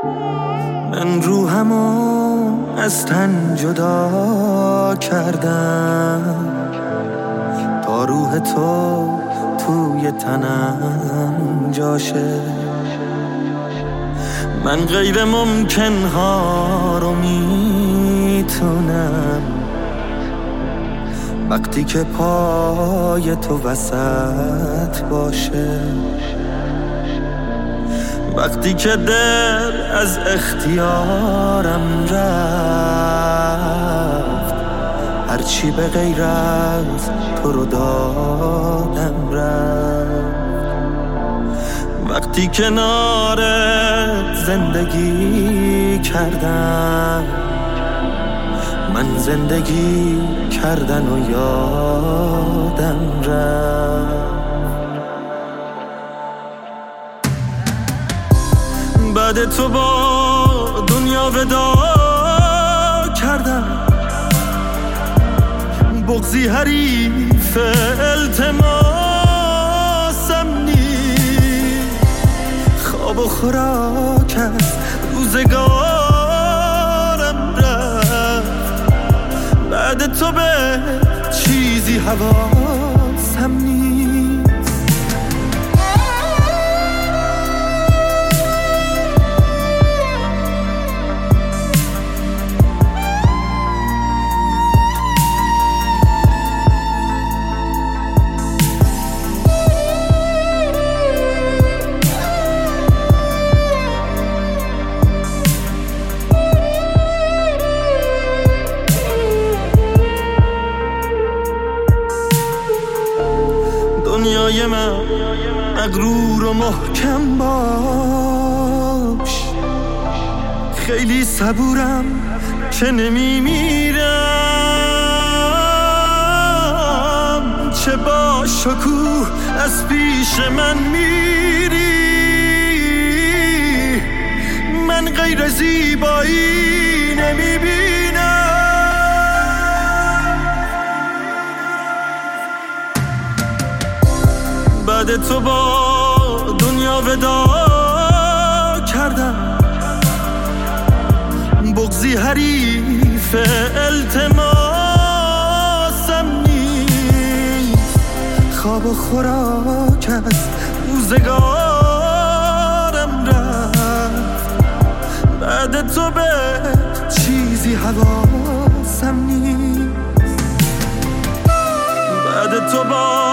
من روحمو از تن جدا کردم تا روح تو توی تنم جاشه. من غیر ممکن ها رو میتونم وقتی که پای تو وسط باشه. وقتی که دل از اختیارم رفت هرچی به غیر از تو رو دادم رفت. وقتی کنارت زندگی کردم من زندگی کردن و یادم رفت. بعد تو با دنیا ودا کردم، بغضی حریف التماسم نیست. خواب و خوراک از روزگارم رفت. بعد تو به چیزی حواسم نیست. دنیای من مغرور و محکم باش، خیلی صبورم که نمیمیرم. چه با شکوه از پیش من میری، من غیر زیبایی نمیبینم. بعد تو با دنیا ودا کردم، بغضی حریف التماسم نیست. خواب و خوراک از روزگارم رفت. بعد تو به چیزی حواسم نیست. بعد تو با